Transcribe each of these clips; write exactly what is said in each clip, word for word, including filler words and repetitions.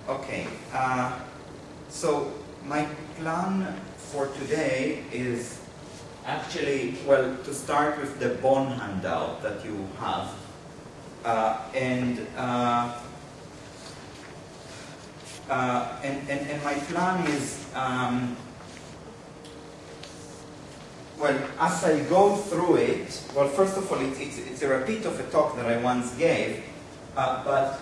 Okay, uh, so my plan for today is actually, well, to start with the Bonn handout that you have. Uh, and, uh, uh, and, and, and my plan is, um, well, as I go through it, well, first of all, it's, it's, it's a repeat of a talk that I once gave, uh, but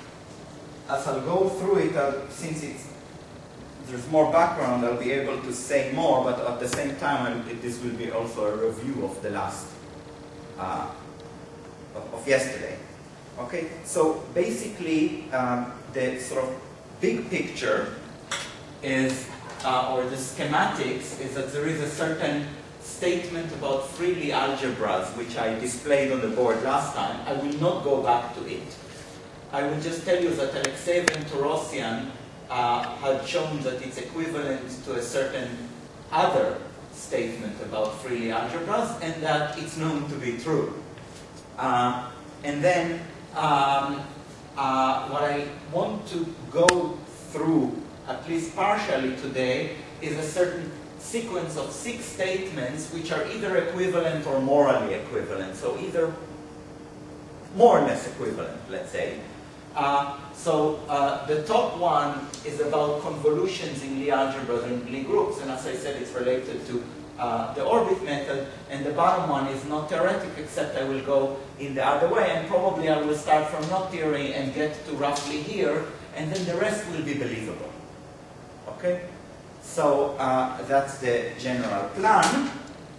as I'll go through it, I'll, since it's, there's more background, I'll be able to say more, but at the same time, I'll, it, this will be also a review of the last, uh, of, of yesterday. Okay, so basically, um, the sort of big picture is, uh, or the schematics, is that there is a certain statement about Freely algebras, which I displayed on the board last time. I will not go back to it. I will just tell you that Alexeev and Torosian uh, had shown that it's equivalent to a certain other statement about Freely algebras, and that it's known to be true. Uh, and then um, uh, what I want to go through, at least partially today, is a certain sequence of six statements which are either equivalent or morally equivalent. So either more or less equivalent, let's say. Uh, so uh, the top one is about convolutions in Lie algebras and Lie groups, and as I said, it's related to uh, the orbit method. And the bottom one is not theoretic, except I will go in the other way, and probably I will start from not theory and get to roughly here, and then the rest will be believable. Okay? So uh, that's the general plan.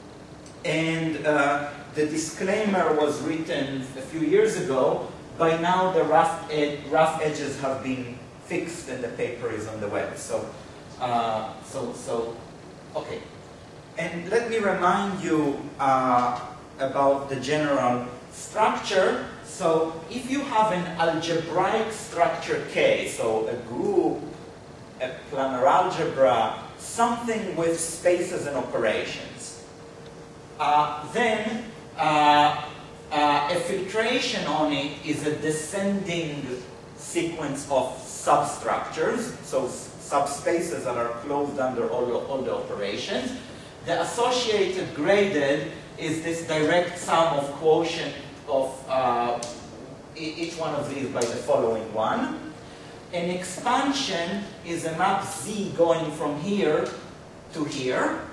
And uh, the disclaimer was written a few years ago. By now, the rough, ed rough edges have been fixed, and the paper is on the web. So, uh, so, so, okay. And let me remind you uh, about the general structure. So, if you have an algebraic structure K, so a group, a planar algebra, something with spaces and operations, uh, then uh, Uh, a filtration on it is a descending sequence of substructures, so subspaces that are closed under all the, all the operations. The associated graded is this direct sum of quotient of uh, each one of these by the following one. An expansion is a map Z going from here to here.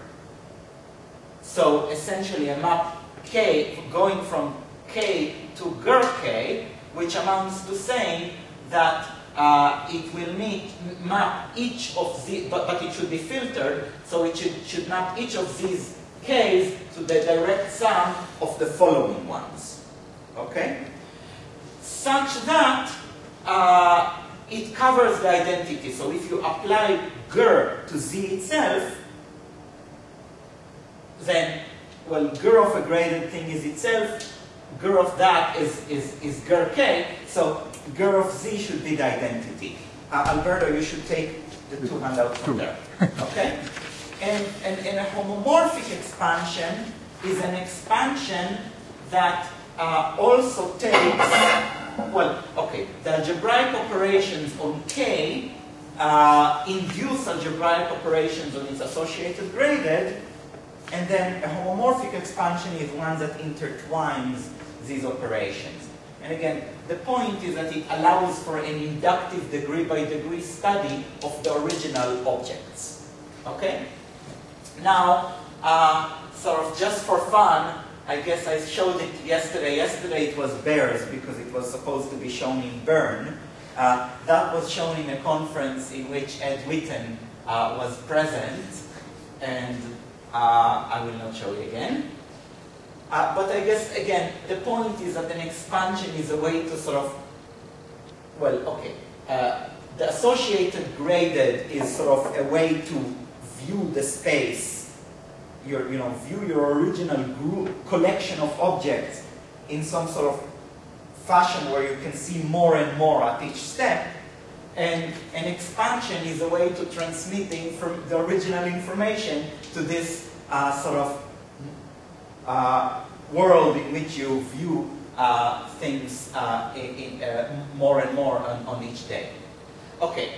So essentially a map K going from K to Ger K, which amounts to saying that uh, it will meet, map each of the, but, but it should be filtered, so it should, should map each of these Ks to the direct sum of the following ones. Okay? Such that uh, it covers the identity. So if you apply Ger to Z itself, then, well, Ger of a graded thing is itself, Ger of that is, is, is Ger K, so Ger of Z should be the identity. Uh, Alberto, you should take the two handouts from there. Okay? And, and, and a homomorphic expansion is an expansion that uh, also takes, well, okay, the algebraic operations on K uh, induce algebraic operations on its associated graded, and then a homomorphic expansion is one that intertwines these operations. And again, the point is that it allows for an inductive degree-by-degree study of the original objects. Okay? Now, uh, sort of just for fun, I guess I showed it yesterday. Yesterday it was bears because it was supposed to be shown in Bern. Uh, that was shown in a conference in which Ed Witten uh, was present, and Uh, I will not show you again. Uh, but I guess, again, the point is that an expansion is a way to sort of, well, okay. Uh, the associated graded is sort of a way to view the space, your, you know, view your original group, collection of objects in some sort of fashion where you can see more and more at each step. And an expansion is a way to transmit the, the original information to this uh, sort of uh, world in which you view uh, things uh, in, in, uh, more and more on, on each day. Okay.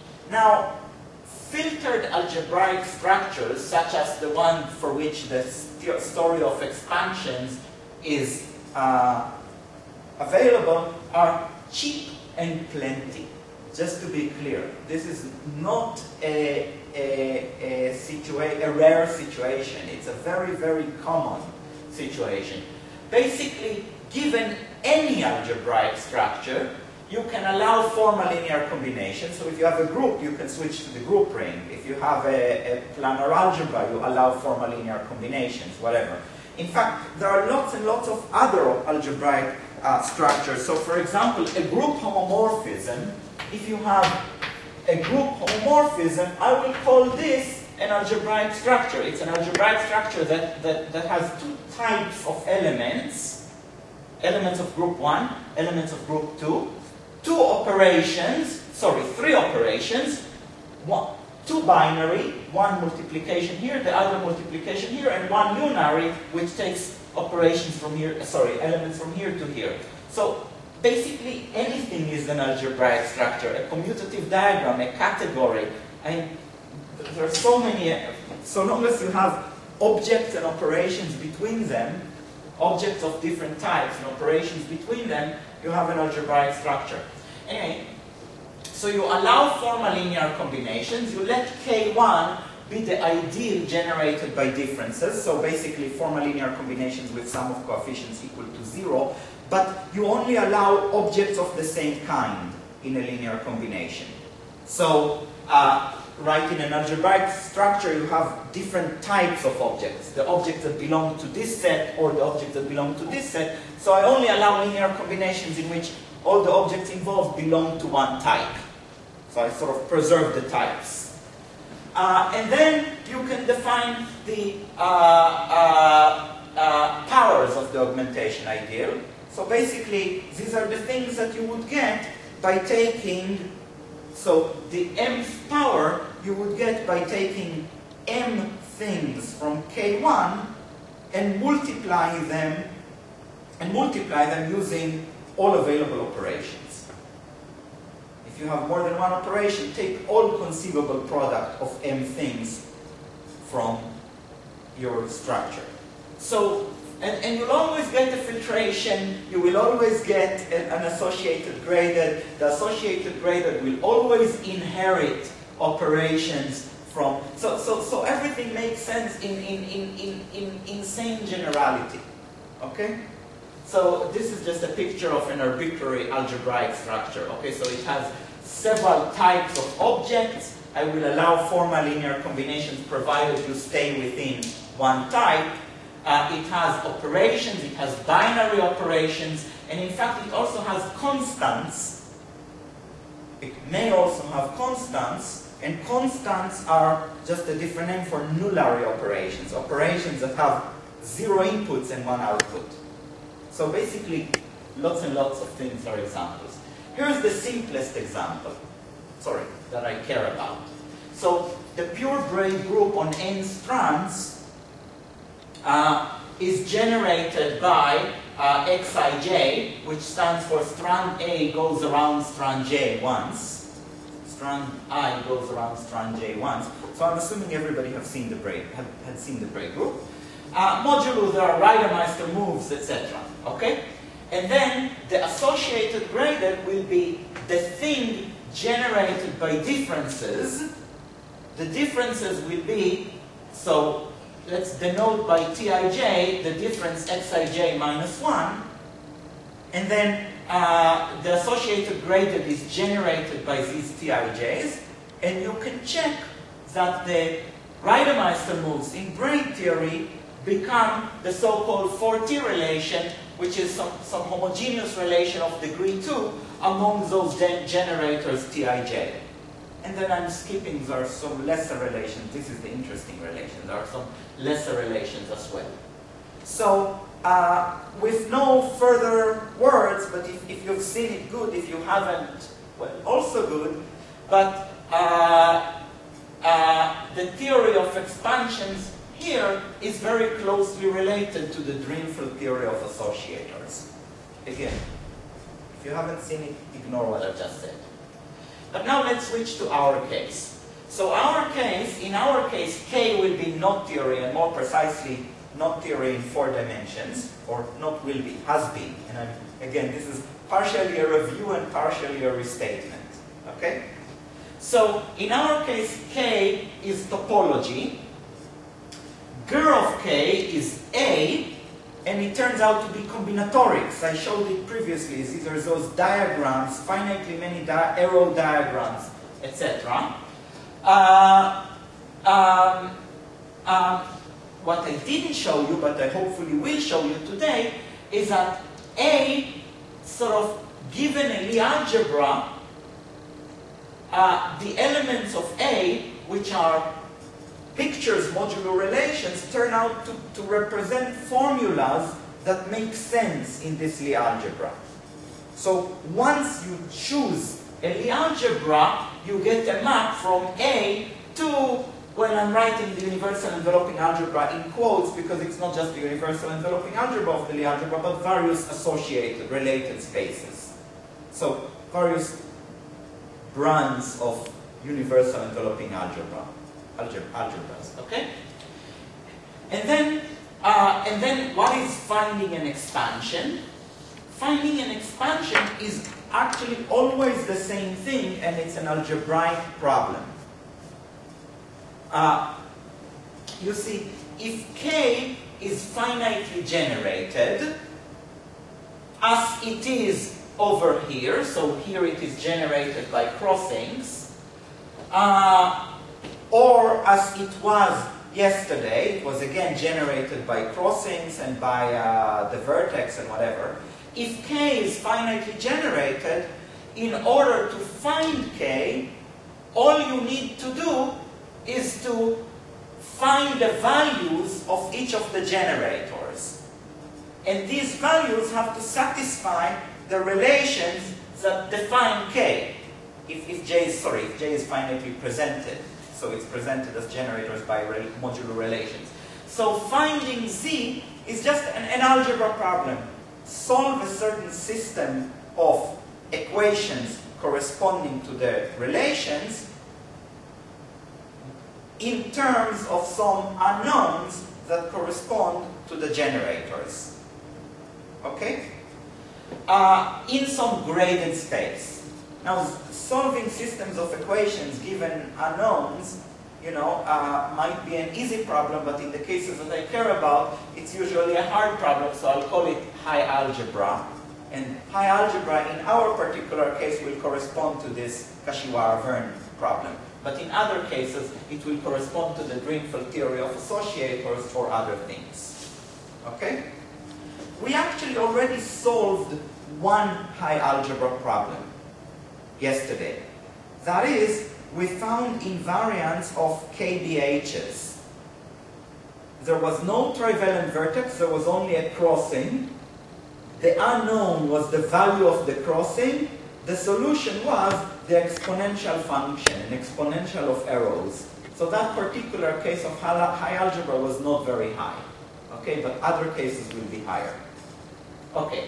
Now, filtered algebraic structures, such as the one for which the st story of expansions is uh, available, are cheap and plenty. Just to be clear, this is not a, a, a, situa a rare situation. It's a very, very common situation. Basically, given any algebraic structure, you can allow formal linear combinations. So if you have a group, you can switch to the group ring. If you have a, a planar algebra, you allow formal linear combinations, whatever. In fact, there are lots and lots of other algebraic uh, structures. So for example, a group homomorphism, if you have a group homomorphism, I will call this an algebraic structure. It's an algebraic structure that, that, that has two types of elements. Elements of group one, elements of group two. Two operations, sorry, three operations. One, two binary, one multiplication here, the other multiplication here, and one unary, which takes operations from here, sorry, elements from here to here. So basically anything is an algebraic structure, a commutative diagram, a category. And there are so many, so long as you have objects and operations between them, objects of different types and operations between them, you have an algebraic structure. Anyway, so you allow formal linear combinations, you let K one be the ideal generated by differences, so basically formal linear combinations with sum of coefficients equal to zero, but you only allow objects of the same kind in a linear combination. So, uh, right, in an algebraic structure you have different types of objects, the objects that belong to this set or the objects that belong to this set, so I only allow linear combinations in which all the objects involved belong to one type. So I sort of preserve the types. Uh, and then you can define the uh, uh, uh, powers of the augmentation ideal. So basically, these are the things that you would get by taking, so the mth power you would get by taking m things from K one and multiply them, and multiply them using all available operations. If you have more than one operation, take all conceivable product of m things from your structure. So, and, and you'll always get the filtration, you will always get an, an associated graded, the associated graded will always inherit operations from, so, so, so everything makes sense in, in, in, in, in insane generality, okay? So this is just a picture of an arbitrary algebraic structure, okay? So it has several types of objects. I will allow formal linear combinations provided you stay within one type. Uh, it has operations, it has binary operations, and in fact it also has constants. It may also have constants, and constants are just a different name for nullary operations, operations that have zero inputs and one output. So basically, lots and lots of things are examples. Here's the simplest example, sorry, that I care about. So the pure braid group on n strands uh, is generated by uh, xij, which stands for strand A goes around strand J once. Strand I goes around strand J once. So I'm assuming everybody have seen the braid, had, had seen the braid group. Uh, modulo, there are Reidemeister moves, et cetera. Okay? And then the associated graded will be the thing generated by differences. The differences will be, so let's denote by Tij the difference xij minus one. And then uh, the associated graded is generated by these Tij's. And you can check that the Reidemeister moves in braid theory become the so-called four T relation, which is some, some homogeneous relation of degree two among those gen generators Tij. And then I'm skipping, there are some lesser relations. This is the interesting relation. There are some lesser relations as well. So, uh, with no further words, but if, if you've seen it, good. If you haven't, well, also good. But uh, uh, the theory of expansions here is very closely related to the Drinfeld theory of associators. Again, if you haven't seen it, ignore what I've just said. But now let's switch to our case. So our case, in our case, K will be knot theory, and more precisely, knot theory in four dimensions, or not will be, has been. And I'm, again, this is partially a review and partially a restatement. Okay? So in our case, K is topology. G of K is A, and it turns out to be combinatorics. I showed it previously. These are those diagrams, finitely many di arrow diagrams, et cetera. Uh, um, um, what I didn't show you, but I hopefully will show you today, is that A, sort of given a Lie algebra, uh, the elements of A, which are pictures, modular relations, turn out to, to represent formulas that make sense in this Lie algebra. So once you choose a Lie algebra, you get a map from A to, well, I'm writing the universal enveloping algebra in quotes because it's not just the universal enveloping algebra of the Lie algebra, but various associated, related spaces. So various brands of universal enveloping algebra. algebras, okay? And then, uh, and then what is finding an expansion? Finding an expansion is actually always the same thing, and it's an algebraic problem. Uh, you see, if K is finitely generated, as it is over here, so here it is generated by crossings, uh, or as it was yesterday, it was again generated by crossings and by uh, the vertex and whatever. If K is finitely generated, in order to find K, all you need to do is to find the values of each of the generators. And these values have to satisfy the relations that define K. If, if J is, sorry, if J is finitely presented. So it's presented as generators by rel modular relations. So finding Z is just an, an algebra problem. Solve a certain system of equations corresponding to the relations in terms of some unknowns that correspond to the generators. Okay? Uh, in some graded space. Now, solving systems of equations given unknowns, you know, uh, might be an easy problem, but in the cases that I care about, it's usually a hard problem, so I'll call it high algebra. And high algebra, in our particular case, will correspond to this Kashiwara-Verne problem. But in other cases, it will correspond to the Drinfeld theory of associators or other things. Okay? We actually already solved one high algebra problem yesterday. That is, we found invariants of K D Hs. There was no trivalent vertex, there was only a crossing. The unknown was the value of the crossing. The solution was the exponential function, an exponential of arrows. So that particular case of high algebra was not very high. Okay, but other cases will be higher. Okay.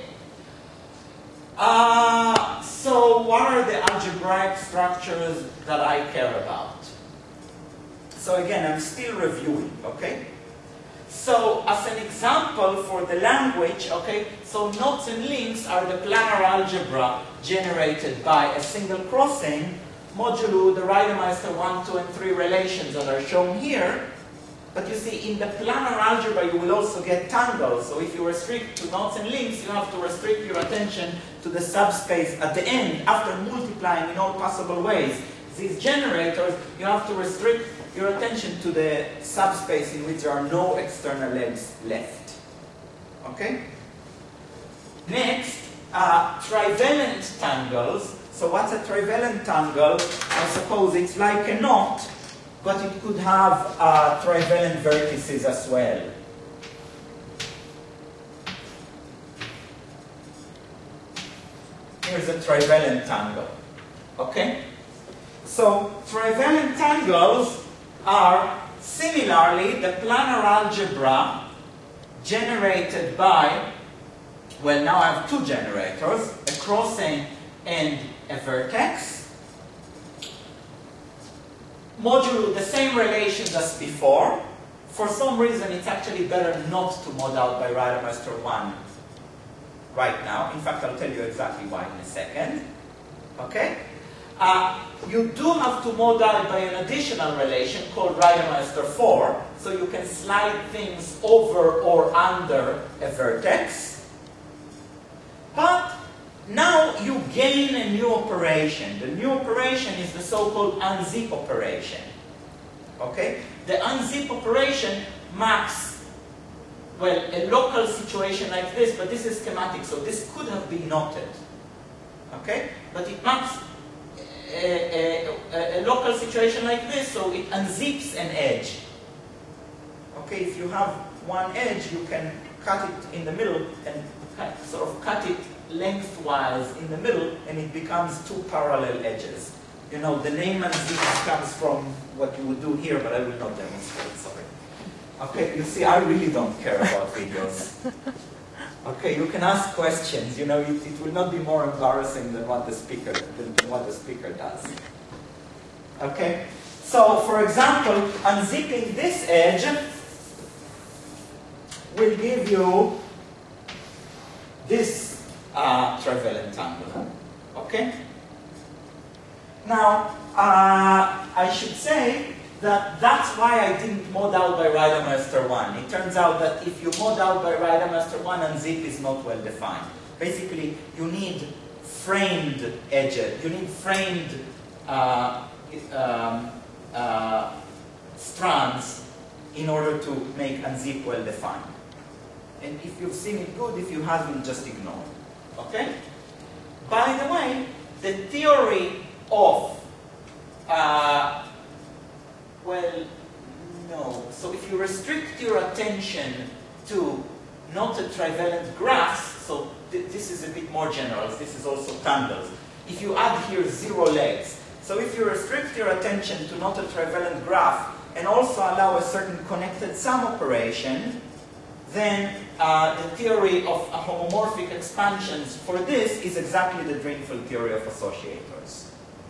Uh, so what are the algebraic structures that I care about? So again, I'm still reviewing, okay? So as an example for the language, okay, so knots and links are the planar algebra generated by a single crossing modulo the Reidemeister one, two, and three relations that are shown here. But you see, in the planar algebra, you will also get tangles. So if you restrict to knots and links, you have to restrict your attention to the subspace at the end, after multiplying in all possible ways these generators, you have to restrict your attention to the subspace in which there are no external legs left. Okay? Next, uh, trivalent tangles. So what's a trivalent tangle? I suppose it's like a knot, but it could have uh, trivalent vertices as well. Here's a trivalent tangle. Okay? So trivalent tangles are similarly the planar algebra generated by, well, now I have two generators, a crossing and a vertex. modulo the same relations as before. For some reason, it's actually better not to mod out by Reidemeister one right now. In fact, I'll tell you exactly why in a second. Okay? Uh, you do have to mod out by an additional relation called Reidemeister four, so you can slide things over or under a vertex. But now you gain a new operation. The new operation is the so-called unzip operation. Okay? The unzip operation maps, well, a local situation like this, but this is schematic, so this could have been noted. Okay? But it maps a, a, a, a local situation like this, so it unzips an edge. Okay? If you have one edge, you can cut it in the middle and cut, sort of cut it lengthwise in the middle, and it becomes two parallel edges. You know, the name unzip comes from what you would do here, but I will not demonstrate, sorry. Okay, you see, I really don't care about videos. Okay, you can ask questions, you know, it, it will not be more embarrassing than what the speaker, than, than what the speaker does. Okay, so for example, unzipping this edge will give you this uh, trivalent angle. Okay? Now, uh, I should say that that's why I didn't mod out by Reidemeister one. It turns out that if you mod out by Reidemeister one, unzip is not well defined. Basically, you need framed edges. You need framed uh, um, uh, strands in order to make unzip well defined. And if you've seen it, good. If you haven't, just ignore. Okay? By the way, the theory of, uh, well, no. So if you restrict your attention to not a trivalent graphs, so th this is a bit more general, this is also tangles. If you add here zero legs, so if you restrict your attention to not a trivalent graph and also allow a certain connected sum operation, then uh, the theory of uh, homomorphic expansions for this is exactly the Drinfeld theory of associators,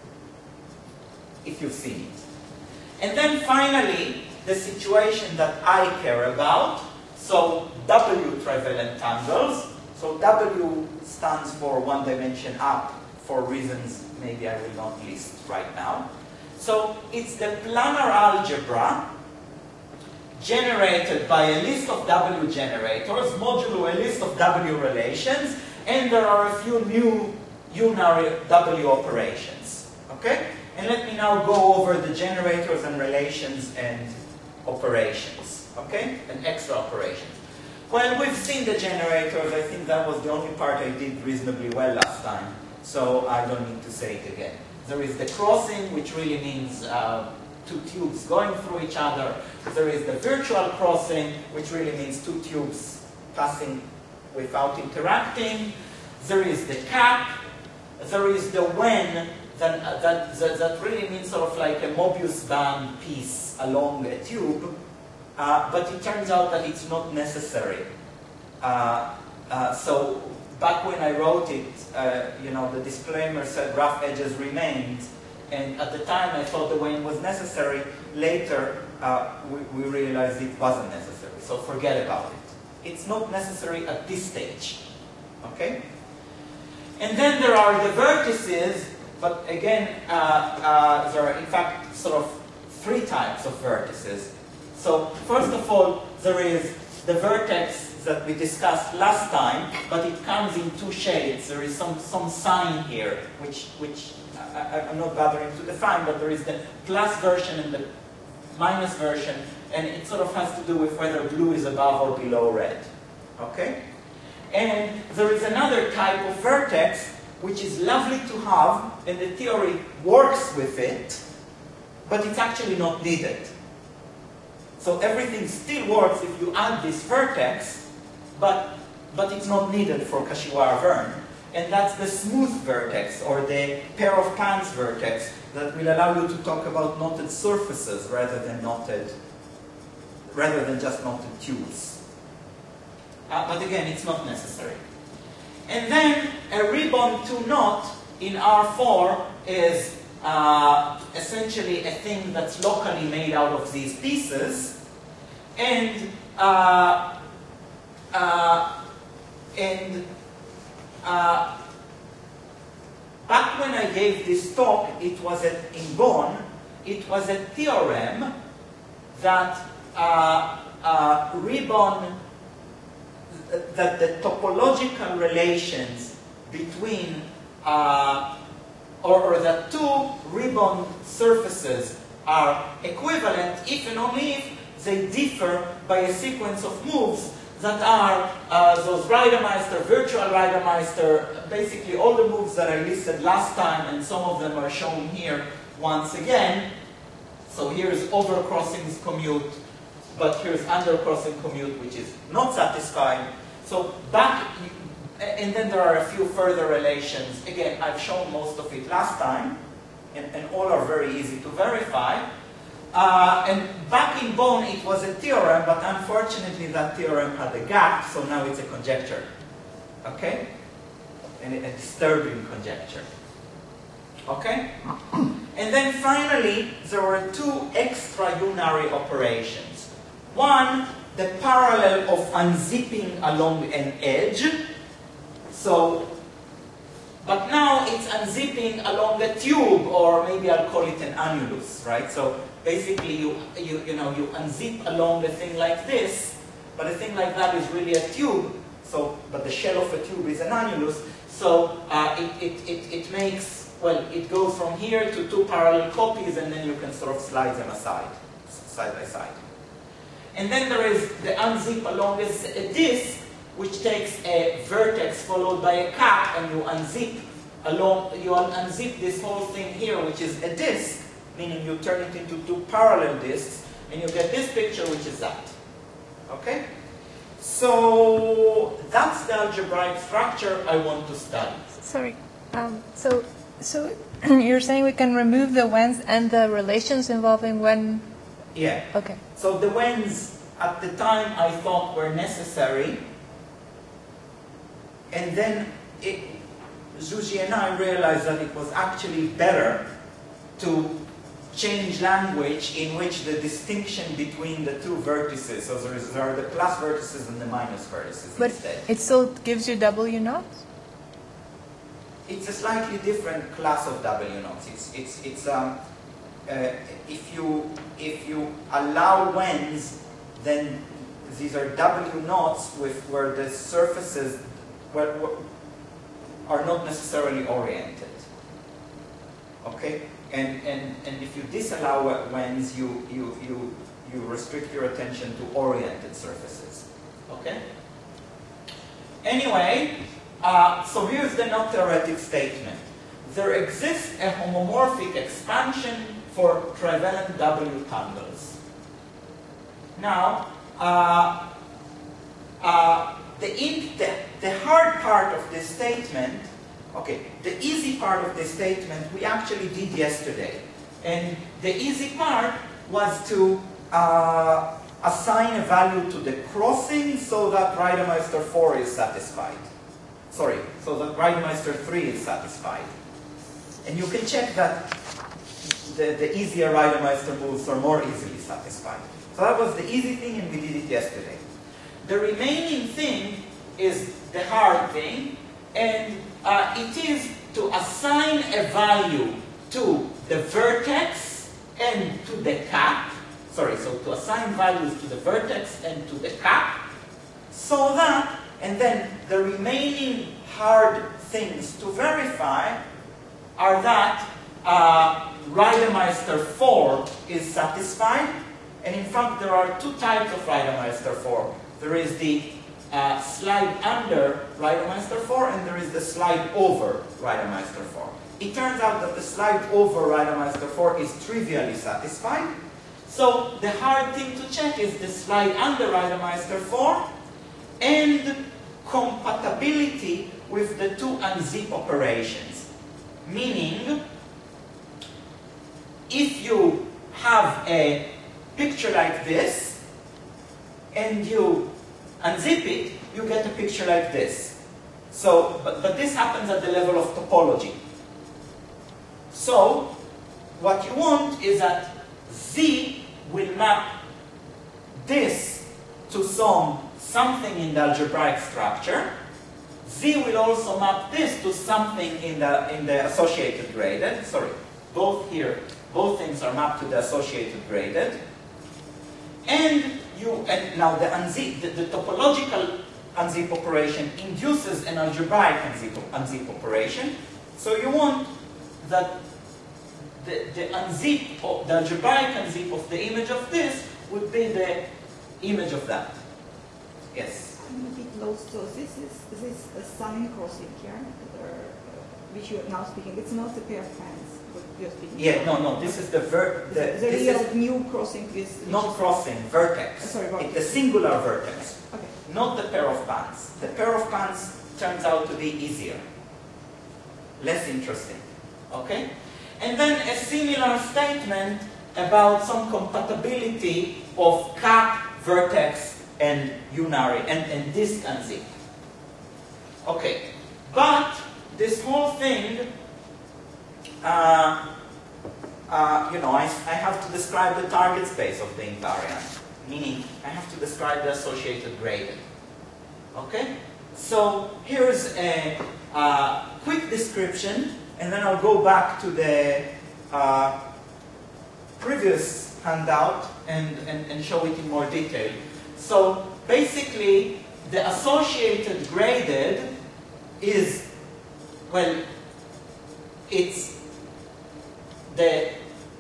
if you've seen it. And then finally, the situation that I care about, so W trivalent tangles. So W stands for one dimension up for reasons maybe I will not list right now. So it's the planar algebra generated by a list of W generators, modulo a list of W relations, and there are a few new unary W operations. Okay? And let me now go over the generators and relations and operations. Okay? And extra operations. Well, we've seen the generators. I think that was the only part I did reasonably well last time, so I don't need to say it again. There is the crossing, which really means uh, two tubes going through each other. There is the virtual crossing, which really means two tubes passing without interacting. There is the cap. There is the when, that, uh, that, that, that really means sort of like a Mobius band piece along a tube. Uh, but it turns out that it's not necessary. Uh, uh, so back when I wrote it, uh, you know, the disclaimer said rough edges remained. And at the time I thought the when was necessary. Later uh, we, we realized it wasn't necessary. So forget about it. It's not necessary at this stage. Okay? And then there are the vertices, but again, uh, uh, there are in fact sort of three types of vertices. So first of all, there is the vertex that we discussed last time, but it comes in two shades. There is some, some sign here, which, which I, I'm not bothering to define, but there is the plus version and the minus version, and it sort of has to do with whether blue is above or below red. Okay? And there is another type of vertex, which is lovely to have, and the theory works with it, but it's actually not needed. So everything still works if you add this vertex, but, but it's not needed for Kashiwara-Verne. And that's the smooth vertex, or the pair of pans vertex, that will allow you to talk about knotted surfaces rather than knotted, rather than just knotted tubes. Uh, but again, it's not necessary. And then a ribbon to knot in R four is uh, essentially a thing that's locally made out of these pieces, and uh, uh, and uh, back when I gave this talk, it was at, in Bonn, it was a theorem that uh, uh, ribbon, that the topological relations between, uh, or, or that two ribbon surfaces are equivalent if and only if they differ by a sequence of moves that are uh, those Reidemeister, virtual Reidemeister, basically all the moves that I listed last time, and some of them are shown here once again. So here's overcrossings commute, but here's undercrossing commute, which is not satisfied. So back, and then there are a few further relations. Again, I've shown most of it last time, and, and all are very easy to verify. Uh, and back in Bonn, it was a theorem, but unfortunately that theorem had a gap, so now it's a conjecture. Okay? And a disturbing conjecture. Okay? And then finally, there were two extra-unary operations. One, the parallel of unzipping along an edge. So, but now it's unzipping along a tube, or maybe I'll call it an annulus, right? So basically, you, you, you know, you unzip along a thing like this, but a thing like that is really a tube. So, but the shell of a tube is an annulus. So uh, it, it, it, it makes, well, it goes from here to two parallel copies, and then you can sort of slide them aside, side by side. And then there is the unzip along a, a disk, which takes a vertex followed by a cap, and you unzip along, you unzip this whole thing here, which is a disk, meaning you turn it into two parallel disks, and you get this picture, which is that. Okay? So that's the algebraic structure I want to study. Sorry. Um, so, so you're saying we can remove the whens and the relations involving when? Yeah. Okay. So the whens at the time I thought were necessary, and then it, Zsuzsi and I realized that it was actually better to change language in which the distinction between the two vertices, so there, is, there are the plus vertices and the minus vertices but instead. It still gives you W naughts? It's a slightly different class of W naughts. It's, it's, it's, um, uh, if, you, if you allow whens, then these are W naughts with where the surfaces where, where are not necessarily oriented. Okay? And, and, and if you disallow whens, you, you, you, you restrict your attention to oriented surfaces. Okay? Anyway, uh, so here's the not-theoretic statement. There exists a homomorphic expansion for trivalent W tangles. Now, uh, uh, the, in, the, the hard part of this statement, okay, the easy part of this statement we actually did yesterday. And the easy part was to uh, assign a value to the crossing so that Reidemeister four is satisfied. Sorry, so that Reidemeister three is satisfied. And you can check that the, the easier Reidemeister moves are more easily satisfied. So that was the easy thing, and we did it yesterday. The remaining thing is the hard thing, and uh, it is to assign a value to the vertex and to the cap. Sorry, so to assign values to the vertex and to the cap, so that, and then the remaining hard things to verify are that uh, Reidemeister four is satisfied. And in fact, there are two types of Reidemeister four. There is the uh, slide under Reidemeister four, and there is the slide over Reidemeister four. It turns out that the slide over Reidemeister four is trivially satisfied. So the hard thing to check is the slide under Reidemeister four and compatibility with the two unzip operations. Meaning, if you have a picture like this, and you unzip it, you get a picture like this. So, but, but this happens at the level of topology. So, what you want is that Z will map this to some something in the algebraic structure. Z will also map this to something in the in the associated graded. Sorry, both here, both things are mapped to the associated graded. And you and now the unzip, the, the topological unzip operation induces an algebraic unzip, unzip operation. So you want that the, the unzip, of, the algebraic unzip of the image of this would be the image of that. Yes? I'm a bit lost. So this is this a sign crossing here, or, uh, which you are now speaking. It's not a pair of hands. What you're speaking. Yeah, no, no. This is the ver. The, the this real is new crossing with. not crossing, vertex. Uh, sorry, vertex. It's the singular vertex. Okay. Not the pair of bands. The pair of bands turns out to be easier, less interesting. Okay? And then a similar statement about some compatibility of cap, vertex, and unary, and, and disk unzip. Okay. But this whole thing, uh, uh, you know, I, I have to describe the target space of the invariant. Meaning, I have to describe the associated gradient. Okay? So, here's a uh, quick description, and then I'll go back to the uh, previous handout and, and, and show it in more detail. So, basically, the associated graded is, well, it's the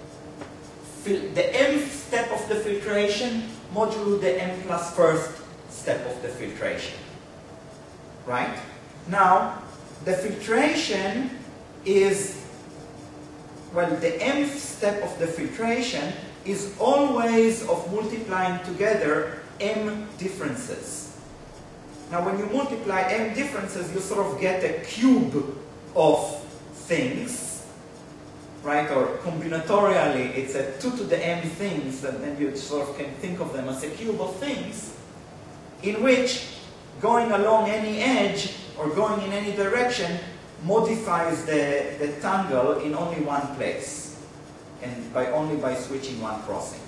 the mth step of the filtration modulo the m plus first step of the filtration. Right? Now, the filtration is, well, the mth step of the filtration is always of multiplying together m differences. Now, when you multiply m differences, you sort of get a cube of things. Right, or combinatorially, it's a two to the m things, and then you sort of can think of them as a cube of things, in which going along any edge or going in any direction modifies the, the tangle in only one place, and by only by switching one crossing.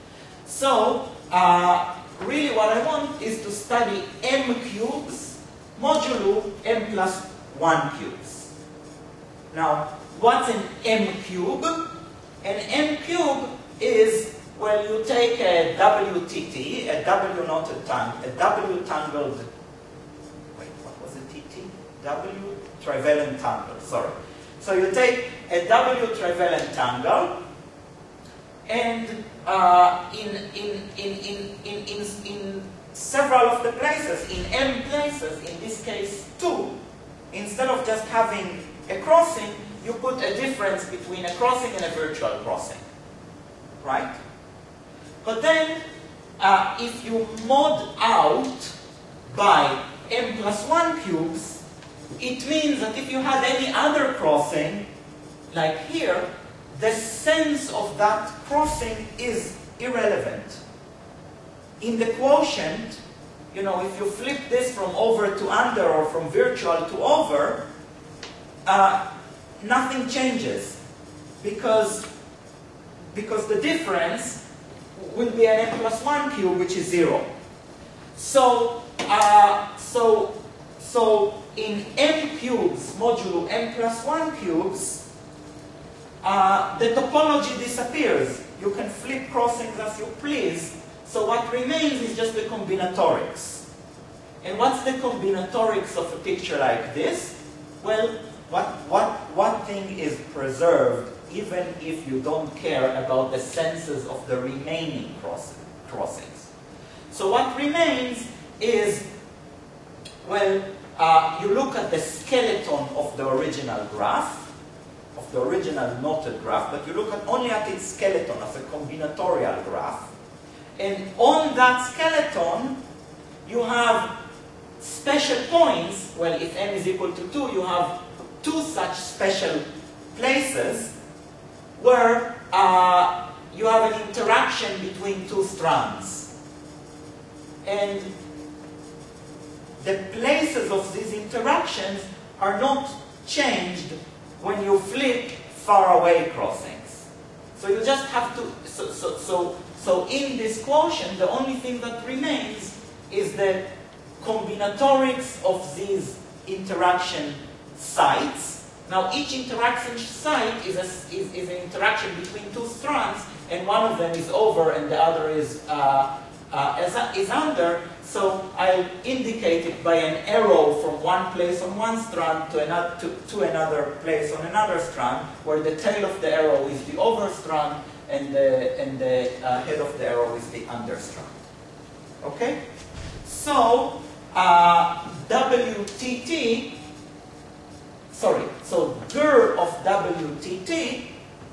So, uh, really what I want is to study m cubes modulo m plus one cubes. Now, what's an m cube? An m cube is, well, you take a W T T, a W knotted tangle, a W tangled, wait, what was it, T T? W trivalent tangle, sorry. So you take a W trivalent tangle, and uh, in, in, in, in, in, in, in several of the places, in m places, in this case two, instead of just having a crossing, you put a difference between a crossing and a virtual crossing, right? But then, uh, if you mod out by m plus one cubes, it means that if you had any other crossing, like here, the sense of that crossing is irrelevant. In the quotient, you know, if you flip this from over to under or from virtual to over, uh, nothing changes, because, because the difference will be an m plus one cube, which is zero. So, uh, so, so in m cubes modulo m plus one cubes, uh, the topology disappears. You can flip crossings as you please. So what remains is just the combinatorics. And what's the combinatorics of a picture like this? Well, What, what, what thing is preserved even if you don't care about the senses of the remaining cross, crossings? So what remains is, well, uh, you look at the skeleton of the original graph, of the original knotted graph, but you look at only at its skeleton as a combinatorial graph. And on that skeleton, you have special points. Well, if n is equal to two, you have two such special places where uh, you have an interaction between two strands. And the places of these interactions are not changed when you flip far away crossings. So you just have to, so, so, so, so in this quotient, the only thing that remains is the combinatorics of these interaction sites. Now each interaction site is, a, is, is an interaction between two strands, and one of them is over and the other is, uh, uh, is, is under. So I'll indicate it by an arrow from one place on one strand to another, to, to another place on another strand, where the tail of the arrow is the over strand and the, and the uh, head of the arrow is the under strand. Okay? So uh, W T T, sorry, so G of W T T,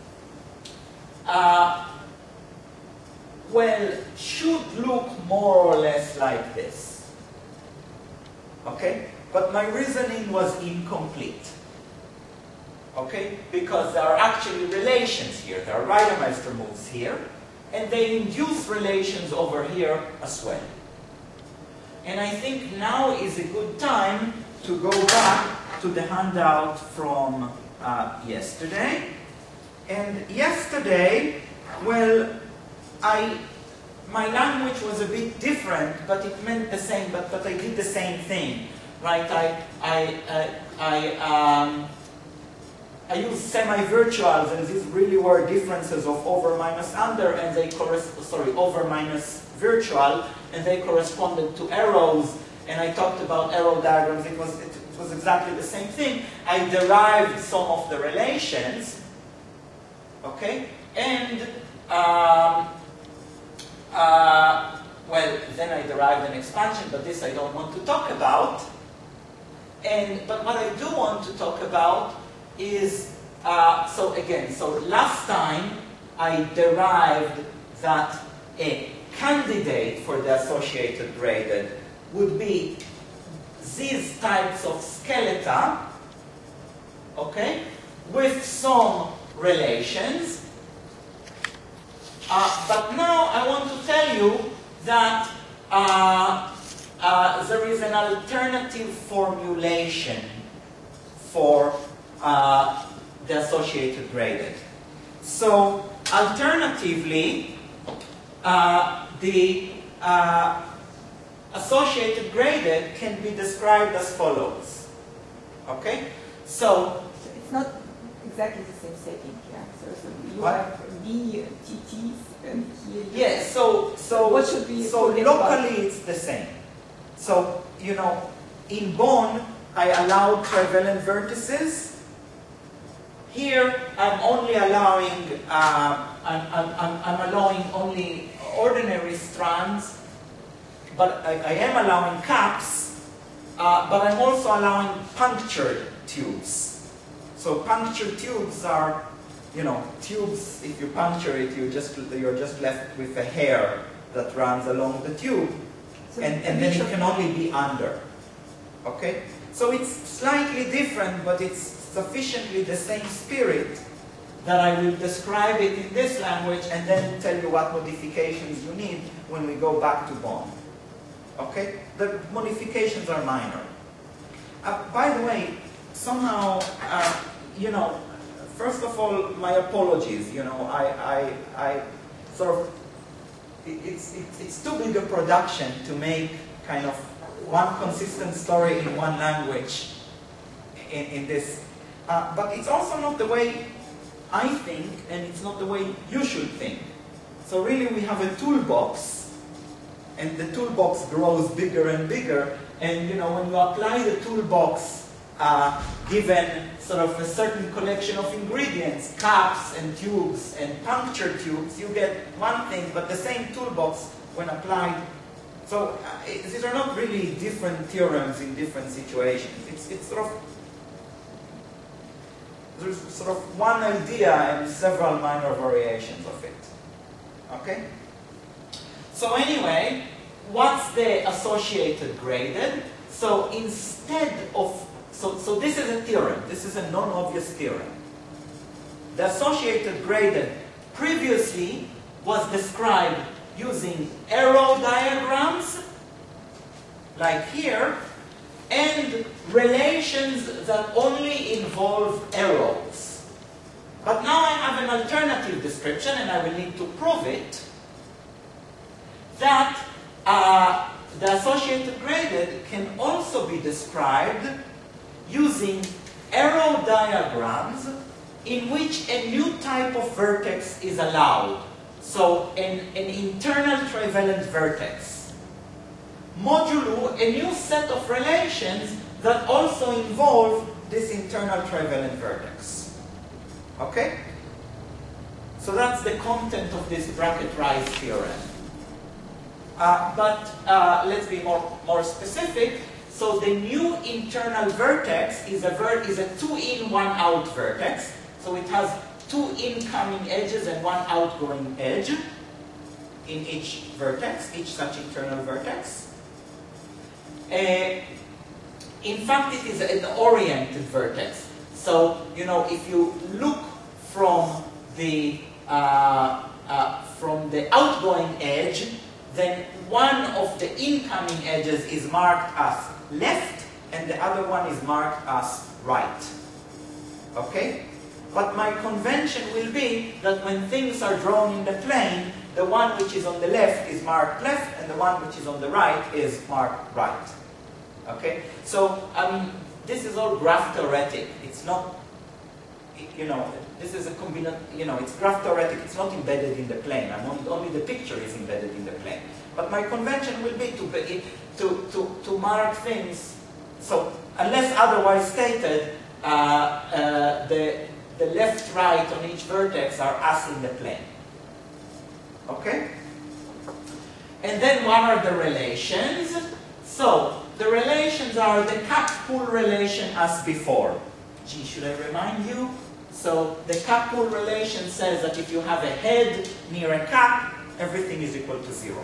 uh, well, should look more or less like this. Okay? But my reasoning was incomplete. Okay? Because there are actually relations here. There are Reidemeister moves here, and they induce relations over here as well. And I think now is a good time to go back to the handout from uh, yesterday. And yesterday, well, I, my language was a bit different, but it meant the same, but, but I did the same thing, right? I, I, I, I, um, I used semi-virtuals, and these really were differences of over minus under, and they correspond, sorry, over minus virtual, and they corresponded to arrows, and I talked about arrow diagrams. It was, it, it was exactly the same thing. I derived some of the relations, okay, and um, uh, well, then I derived an expansion, but this I don't want to talk about. And but what I do want to talk about is, uh, so again, so last time I derived that a candidate for the associated graded would be these types of skeleta, okay, with some relations. Uh, but now I want to tell you that uh, uh, there is an alternative formulation for uh, the associated graded. So alternatively, uh, the uh, associated graded can be described as follows. Okay? So, So it's not exactly the same setting here. So, so you What? have linear T Ts and here you yes, so, so, What should we so forget about? locally it's the same. So, you know, in Bonn, I allowed trivalent vertices. Here, I'm only allowing, uh, I'm, I'm, I'm, I'm allowing only ordinary strands, but I, I am allowing caps, uh, but I'm also allowing punctured tubes. So punctured tubes are, you know, tubes, if you puncture it, you just, you're just left with a hair that runs along the tube, So and, and then it can only be under. Okay? So it's slightly different, but it's sufficiently the same spirit that I will describe it in this language and then tell you what modifications you need when we go back to Bonn. Okay? The modifications are minor. Uh, by the way, somehow, uh, you know, first of all, my apologies. You know, I, I, I sort of, it, it's, it's, it's too big a production to make kind of one consistent story in one language in, in this. Uh, but it's also not the way I think, and it's not the way you should think. So really we have a toolbox, and the toolbox grows bigger and bigger, and you know, when you apply the toolbox uh, given sort of a certain collection of ingredients, caps and tubes and puncture tubes, you get one thing, but the same toolbox when applied. So uh, it, these are not really different theorems in different situations. It's, it's sort of, there's sort of one idea and several minor variations of it. Okay? So anyway, what's the associated graded? So instead of, so, so this is a theorem. This is a non-obvious theorem. The associated graded previously was described using arrow diagrams, like here, and relations that only involve arrows. But now I have an alternative description, and I will need to prove it, that uh, the associated graded can also be described using arrow diagrams in which a new type of vertex is allowed. So an, an internal trivalent vertex. Modulo a new set of relations that also involve this internal trivalent vertex. Okay? So that's the content of this bracket-rise theorem. Uh, but uh, let's be more, more specific. So the new internal vertex is a, ver is a two-in, one-out vertex. So it has two incoming edges and one outgoing edge in each vertex, each such internal vertex. Uh, in fact, it is an oriented vertex. So, you know, if you look from the, uh, uh, from the outgoing edge, then one of the incoming edges is marked as left, and the other one is marked as right. Okay? But my convention will be that when things are drawn in the plane, the one which is on the left is marked left, and the one which is on the right is marked right. Okay? So, I mean, this is all graph theoretic. It's not, you know, this is a combination, you know, it's graph theoretic. It's not embedded in the plane. I'm only, only the picture is embedded in the plane. But my convention will be to, be, to, to, to mark things, so unless otherwise stated, uh, uh, the, the left, right on each vertex are as in the plane. Okay? And then what are the relations? So, the relations are the cap-pool relation as before. Gee, should I remind you? So, the cap-pool relation says that if you have a head near a cap, everything is equal to zero.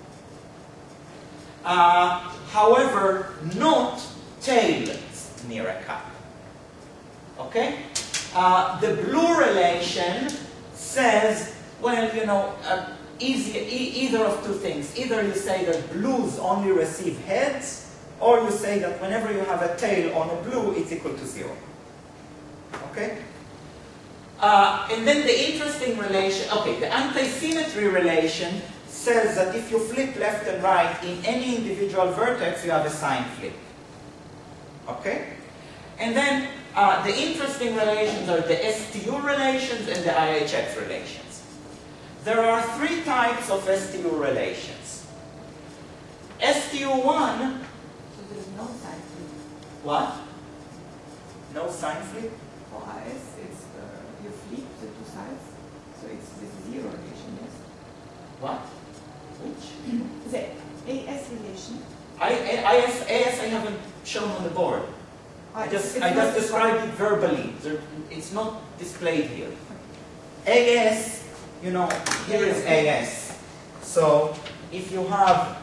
Uh, however, not tails near a cap. Okay? Uh, the blue relation says, well, you know, uh, easy, e either of two things. Either you say that blues only receive heads, or you say that whenever you have a tail on a blue, it's equal to zero. Okay? Uh, and then the interesting relation, okay, the anti-symmetry relation says that if you flip left and right in any individual vertex, you have a sign flip. Okay? And then uh, the interesting relations are the S T U relations and the I H X relations. There are three types of S T U relations. S T U one... So there is no sign flip. What? No sign flip? For I S, it's uh, you flip the two sides, so it's this zero relation, yes? What? Which? The A S relation. I, A- I S, A S I haven't shown on the board. I just, It's I not just described it verbally. There- It's not displayed here. A S, you know, here is A S. So if you have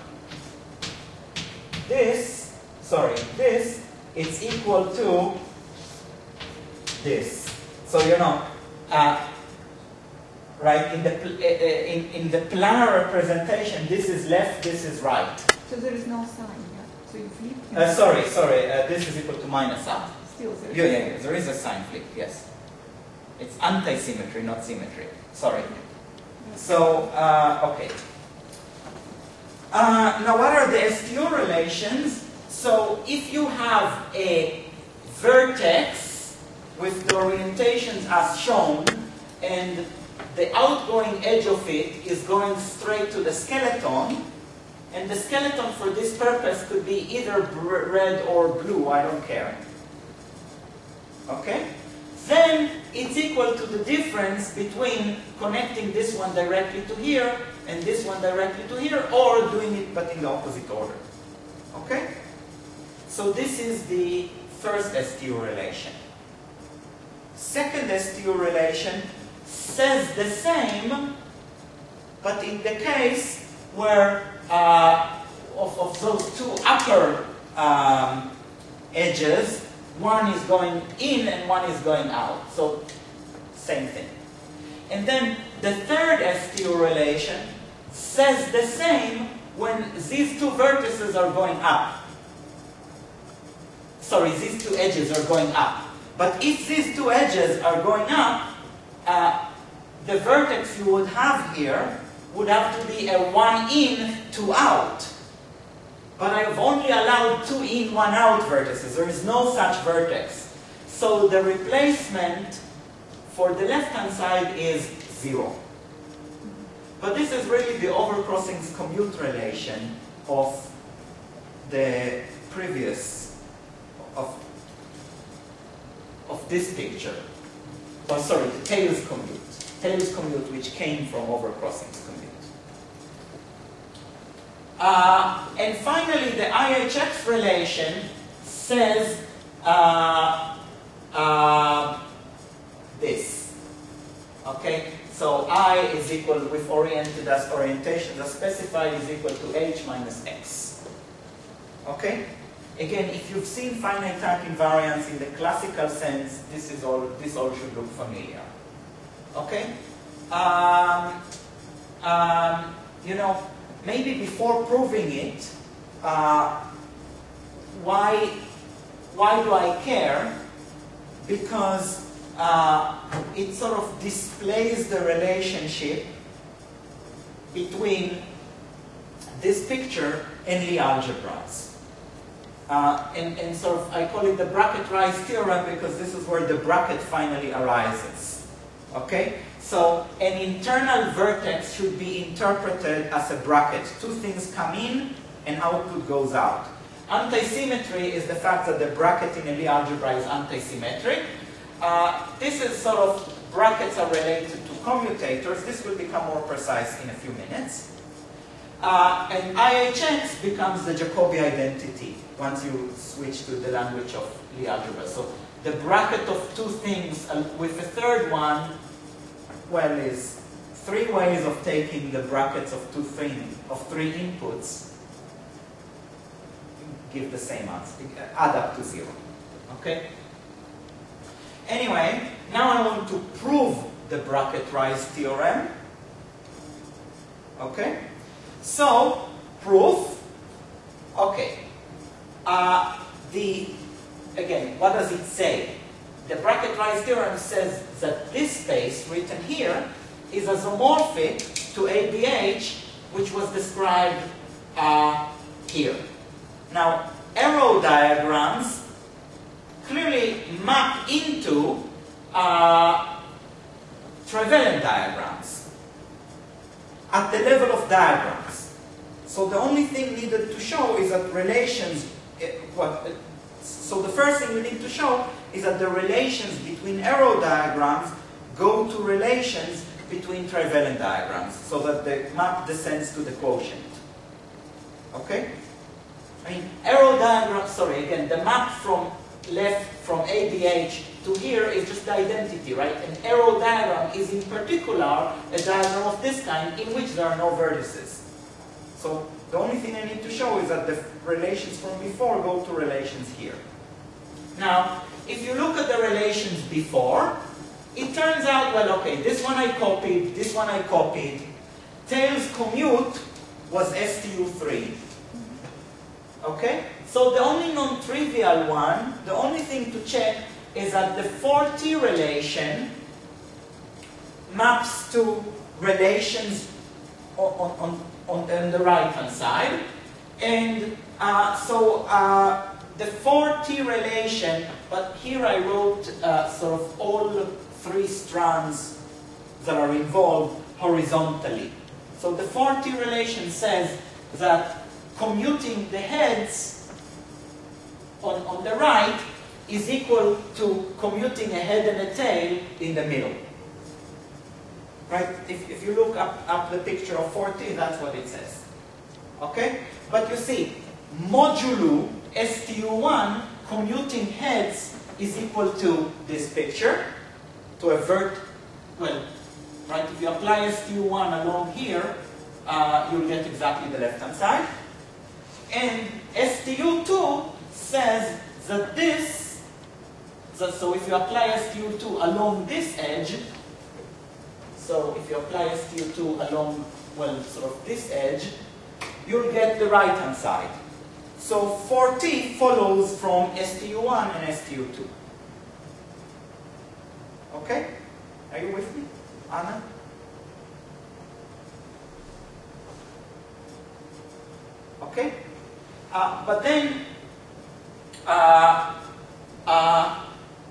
this, sorry, this, it's equal to this. So you know, uh, right, in the, pl- uh, uh, in, in the planar representation, this is left, this is right. So there is no sign, yeah? So you flip. Uh, sorry, sorry, uh, this is equal to minus r. Still there is. Yeah, yeah, yeah, there is a sign flip, yes. It's anti-symmetry, not symmetry. Sorry. So, uh, okay. Uh, now, what are the S T U relations? So, if you have a vertex with the orientations as shown, and the outgoing edge of it is going straight to the skeleton, and the skeleton for this purpose could be either red or blue, I don't care. Okay? Then it's equal to the difference between connecting this one directly to here and this one directly to here, or doing it but in the opposite order. Okay? So this is the first S T U relation. Second S T U relation says the same, but in the case where uh, of, of those two upper um, edges, one is going in and one is going out. So, same thing. And then the third S T U relation says the same when these two vertices are going up. Sorry, these two edges are going up. But if these two edges are going up, uh, the vertex you would have here would have to be a one in, two out. But I've only allowed two in, one out vertices. There is no such vertex. So the replacement for the left-hand side is zero. But this is really the overcrossings commute relation of the previous, of, of this picture. Oh, sorry, the Taylor's commute. Taylor's commute, which came from overcrossings commute. Uh, and finally, the I H X relation says uh, uh, this. Okay, so I is equal, with oriented as orientation as specified, is equal to H minus X. Okay. Again, if you've seen finite time invariance in the classical sense, this is all. This all should look familiar. Okay. Um, um, you know, maybe before proving it, uh, why why do I care? Because uh, it sort of displays the relationship between this picture and Lie algebras. Uh, and, and sort of, I call it the bracket rise theorem because this is where the bracket finally arises. Okay? So an internal vertex should be interpreted as a bracket. Two things come in and output goes out. Antisymmetry is the fact that the bracket in a Lie algebra is antisymmetric. Uh, this is sort of, brackets are related to commutators. This will become more precise in a few minutes. Uh, and I H X becomes the Jacobi identity once you switch to the language of Lie algebra. So the bracket of two things uh, with a third one, well, is three ways of taking the brackets of two things, of three inputs, give the same answer, add up to zero. Okay? Anyway, now I want to prove the bracket rise theorem. Okay? So, proof. Okay. Uh, the, again, what does it say? The bracket rise theorem says that this space written here is isomorphic to A B H, which was described uh, here. Now, arrow diagrams clearly map into uh, trivalent diagrams at the level of diagrams. So the only thing needed to show is that relations, uh, what, uh, so the first thing we need to show is that the relations between arrow diagrams go to relations between trivalent diagrams, so that the map descends to the quotient. Okay? I mean, arrow diagram, sorry, again, the map from left, from A B H to here is just the identity, right? An arrow diagram is in particular a diagram of this kind in which there are no vertices. So the only thing I need to show is that the relations from before go to relations here. Now, if you look at the relations before, it turns out, well, okay, this one I copied, this one I copied. Tails commute was S T U three. Okay? So the only non-trivial one, the only thing to check is that the four T relation maps to relations on, on, on, on the right-hand side. And uh, so uh, the four T relation, but here I wrote uh, sort of all three strands that are involved horizontally. So the four T relation says that commuting the heads on, on the right is equal to commuting a head and a tail in the middle. Right? If, if you look up, up the picture of four T, that's what it says. Okay? But you see, modulo S T U one commuting heads is equal to this picture, to avert, well, right, if you apply S T U one along here, uh, you'll get exactly the left-hand side. And S T U two says that this, so, so if you apply S T U two along this edge, so if you apply S T U two along, well, sort of this edge, you'll get the right-hand side. So four T follows from S T U one and S T U two. Okay? Are you with me, Anna? Okay? Uh, but then, uh, uh,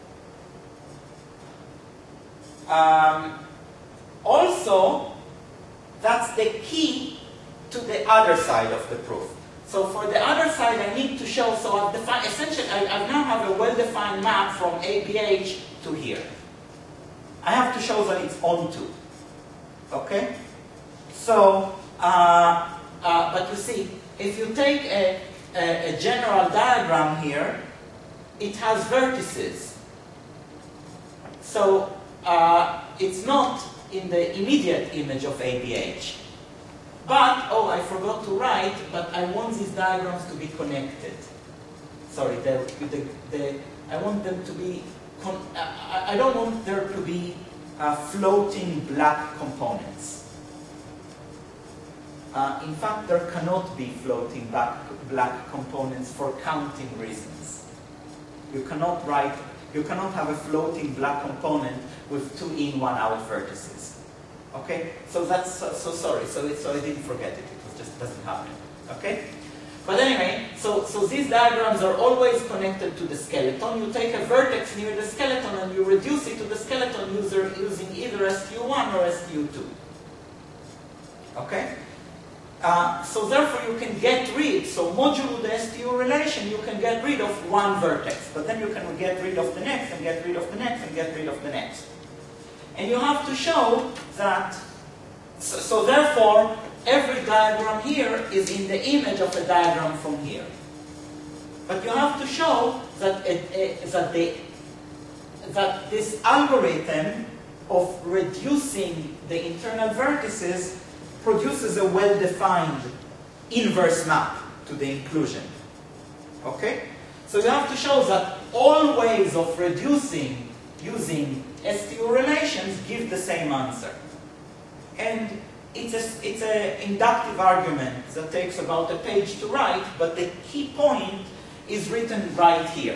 um, also, that's the key to the other side of the proof. So for the other side, I need to show, so I've defined, essentially, I, I now have a well-defined map from A B H to here. I have to show that it's onto. Okay? So, uh, uh, but you see, if you take a, a, a general diagram here, it has vertices. So, uh, it's not in the immediate image of A B H. But, oh, I forgot to write, but I want these diagrams to be connected. Sorry, the, the, the, I want them to be, con I, I don't want there to be uh, floating black components. Uh, in fact, there cannot be floating black, black components for counting reasons. You cannot write, you cannot have a floating black component with two in, one out vertices. Okay, so that's so, so sorry. So it, so I didn't forget it. It was just doesn't happen. Okay, but anyway, so so these diagrams are always connected to the skeleton. You take a vertex near the skeleton and you reduce it to the skeleton user using either S T U one or S T U two. Okay, uh, so therefore you can get rid. So modulo the S T U relation, you can get rid of one vertex, but then you can get rid of the next and get rid of the next and get rid of the next. And you have to show that, so, so therefore, every diagram here is in the image of a diagram from here. But you have to show that, it, it, that, the, that this algorithm of reducing the internal vertices produces a well-defined inverse map to the inclusion. Okay? So you have to show that all ways of reducing using S T U relations give the same answer. And it's a, it's an inductive argument that takes about a page to write, but the key point is written right here.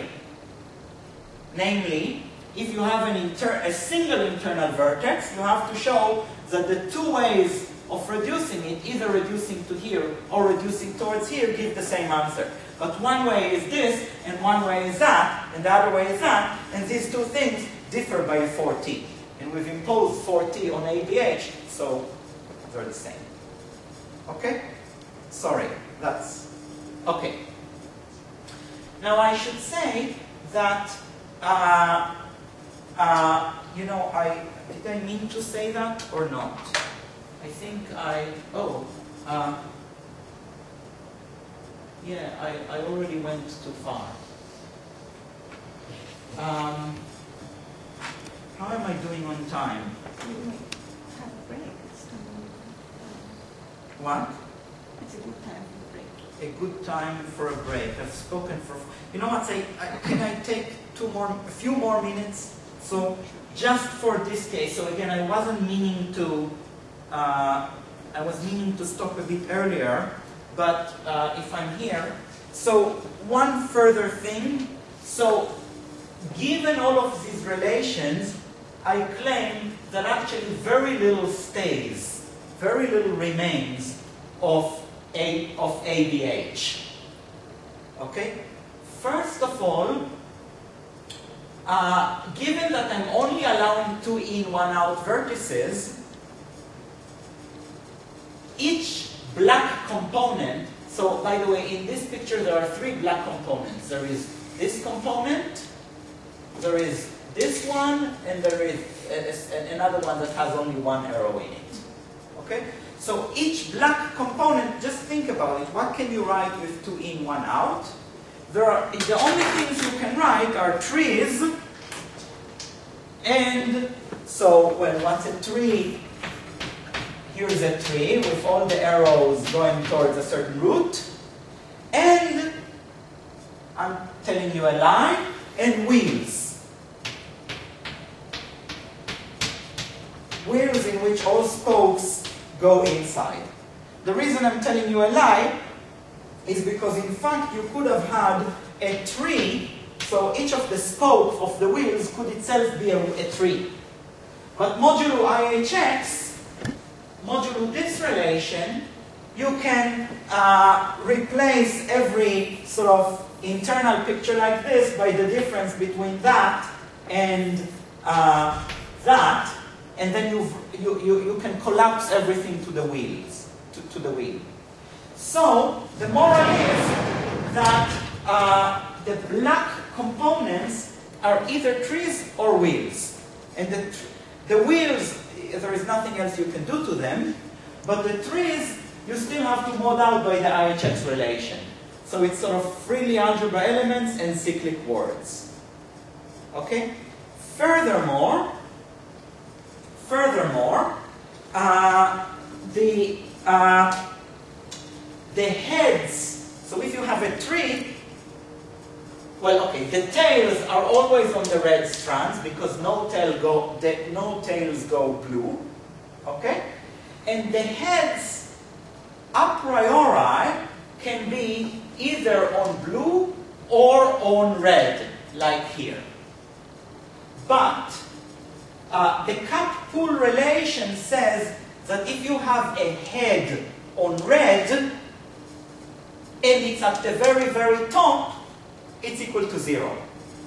Namely, if you have an inter a single internal vertex, you have to show that the two ways of reducing it, either reducing to here or reducing towards here, give the same answer. But one way is this, and one way is that, and the other way is that, and these two things differ by four T. And we've imposed four T on A B H, so they're the same. Okay? Sorry, that's... Okay. Now I should say that, uh, uh, you know, I... Did I mean to say that or not? I think I... Oh. Uh, yeah, I, I already went too far. Um, how am I doing on time? You might have a break. It's time. What? It's a good time for a break. A good time for a break. I've spoken for... You know what? I, I, can I take two more, a few more minutes? So, just for this case. So again, I wasn't meaning to... Uh, I was meaning to stop a bit earlier, but uh, if I'm here... So, one further thing. So, given all of these relations, I claim that actually very little stays, very little remains of A, of A B H. Okay? First of all, uh, given that I'm only allowing two in, one out vertices, each black component, so by the way, in this picture there are three black components. There is this component, there is this one, and there is another one that has only one arrow in it. Okay? So each black component, just think about it. What can you write with two in, one out? There are, the only things you can write are trees, and so, well, what's a tree? Here's a tree with all the arrows going towards a certain route, and I'm telling you a lie, and wheels. Wheels in which all spokes go inside. The reason I'm telling you a lie is because in fact you could have had a tree, so each of the spokes of the wheels could itself be a, a tree. But modulo I H X, modulo this relation, you can uh, replace every sort of internal picture like this by the difference between that and uh, that, and then you've, you, you, you can collapse everything to the wheels, to, to the wheel. So the moral is that uh, the black components are either trees or wheels. And the, the wheels, there is nothing else you can do to them, but the trees, you still have to mod out by the I H X relation. So it's sort of freely algebra elements and cyclic words. Okay? Furthermore, furthermore, uh, the, uh, the heads, so if you have a tree, well, okay, the tails are always on the red strands because no, tail go, the, no tails go blue, okay? And the heads, a priori, can be either on blue or on red, like here. But uh, the cut-pull relation says that if you have a head on red, and it's at the very, very top, it's equal to zero.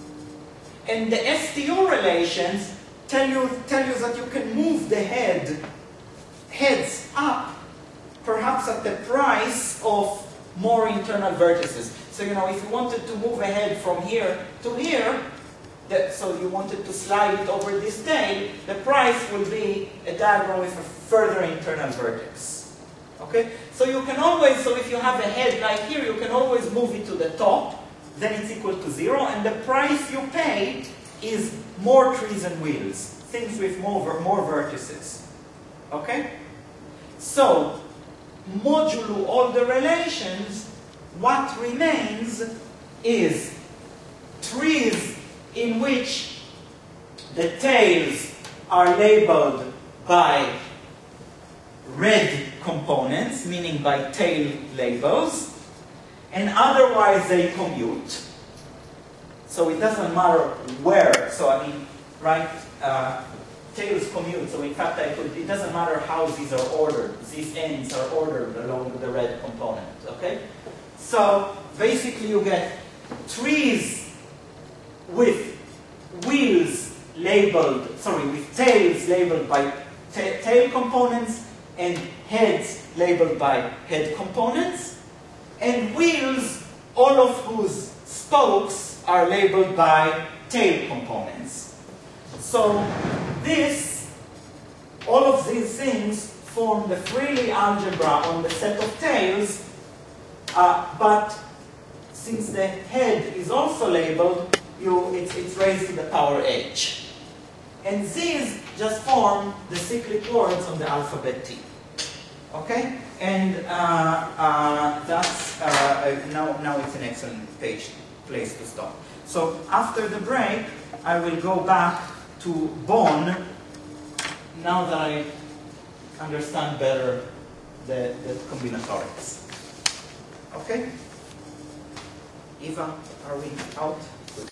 And the S T O relations tell you, tell you that you can move the head, heads up, perhaps at the price of more internal vertices. So, you know, if you wanted to move a head from here to here, that, so you wanted to slide it over this tail, the price will be a diagram with a further internal vertex. Okay? So you can always, so if you have a head like here, you can always move it to the top, then it's equal to zero, and the price you pay is more trees and wheels, things with more, more vertices. Okay? So, modulo all the relations, what remains is trees in which the tails are labeled by red components, meaning by tail labels, and otherwise they commute. So it doesn't matter where. So I mean, right, uh, tails commute. So in fact, I could, it doesn't matter how these are ordered. These ends are ordered along the red component, okay? So basically you get trees with wheels labeled, sorry, with tails labeled by ta tail components and heads labeled by head components, and wheels, all of whose spokes are labeled by tail components. So this, all of these things form the Freely algebra on the set of tails, uh, but since the head is also labeled, you, it's, it's raised to the power h. And these just form the cyclic words on the alphabet T. Okay? And uh, uh, that's, uh, now, now it's an excellent page, place to stop. So after the break, I will go back to Bonn, now that I understand better the, the combinatorics. Okay? Eva, are we out?